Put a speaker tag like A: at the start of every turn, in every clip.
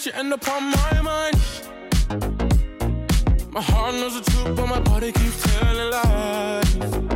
A: night, you end up on my mind. My heart knows the truth, but my body keeps telling lies.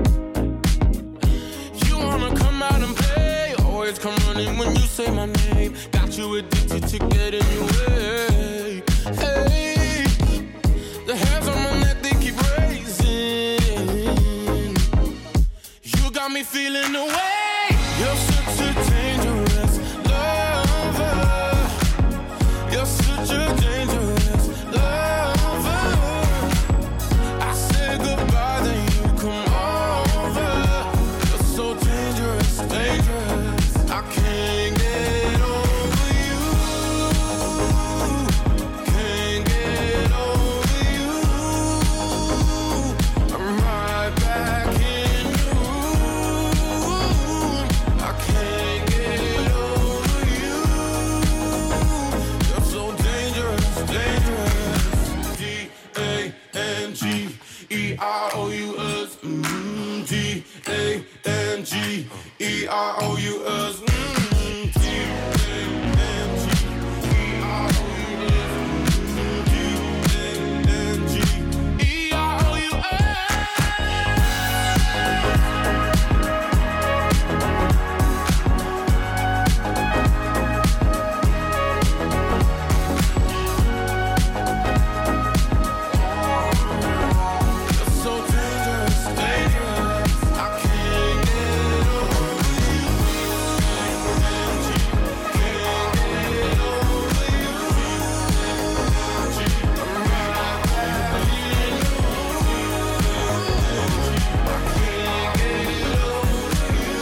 A: You wanna come out and play, always come running when you say my name. Got you addicted to getting your way. Hey, the hairs on my neck, they keep raising. You got me feeling the way. You're such a dangerous lover. You're such a dangerous lover. I said goodbye, then you come over. You're so dangerous, dangerous. I can't get over you. Can't get over you. I'm right back in your room. I can't get over you. You're so dangerous, dangerous. D-A-N-G-E-R-O-U-S. D-A-N-G-E-R-O-U-S.